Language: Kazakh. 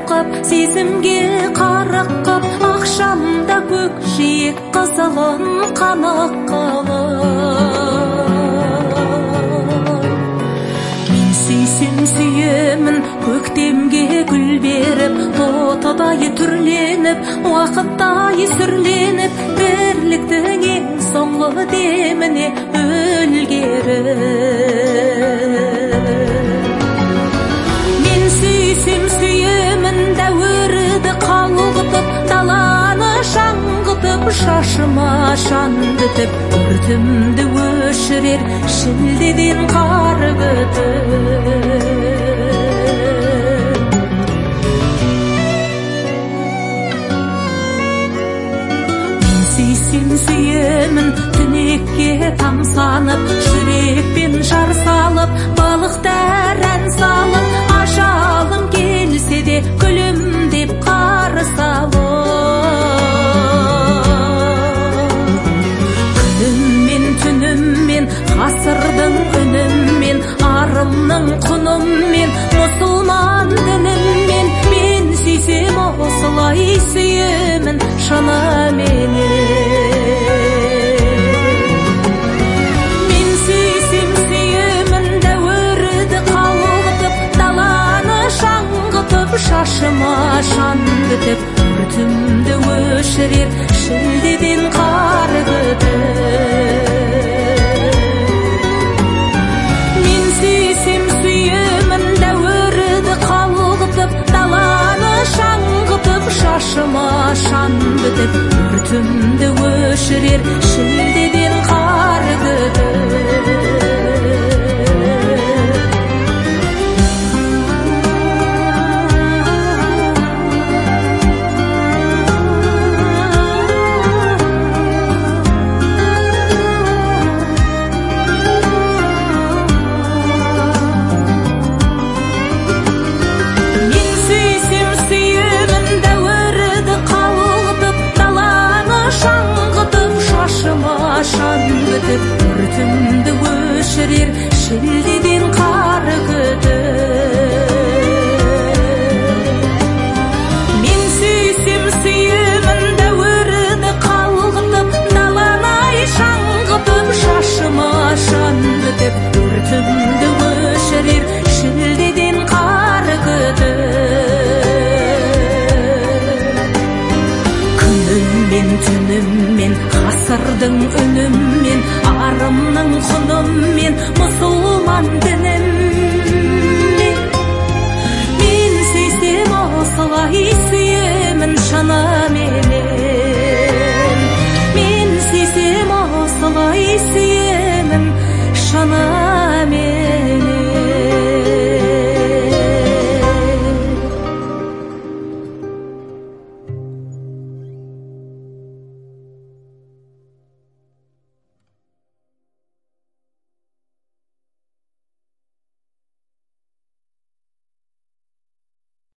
қып, сезімге қарық қып, ақшамда көкжиек қызылын қанық қылып. Мен сүйсем сүйемін, көктемге гүл беріп, тотыдай түрленіп, уақыттай сүрленіп, бірліктің ең соңғы деміне өлгеріп. Мен сүйсем сүйемін, дәуірді қалғытып, даланы шаңғытып, шашыма шан бітіп, өртімді өшірер шілдеден қар күтіп. Сүйсем сүйемін, түнекке тамсанып, жүрекпен жар салып, балықтар ән салып, ажалым келсе де күлімдеп қарсы алып. Күніммен түніммен, ғасырдың үніммен, арымның құныммен, мұсылман дініммен, мен сүйсем осылай сүйемін шынымен. Мен сүйсем сүйемін, дәуірді қалғытып, даланы шаңғытып, шашыма шан бітіп, өртімді өшірер шілдеден қар күтіп. Мен сүйсем сүйемін, дәуірді қалғытып, даланы шаңғытып, шашыма шан бітіп, өртімді өшірер шілдеден қар күтіп. Өртімді өшірер шілдеден қар күтіп. Мен сүйсем сүйемін, дәуірді қалғытып, даланы шаңғытып, шашыма шан бітіп, өртімді өшірер шілдеден қар күтіп. Күніммен түніммен, ғасырдың үніммен, арымның құныммен, мұсылман дініммен, мен сүйсем осылай сүйемін шынымен.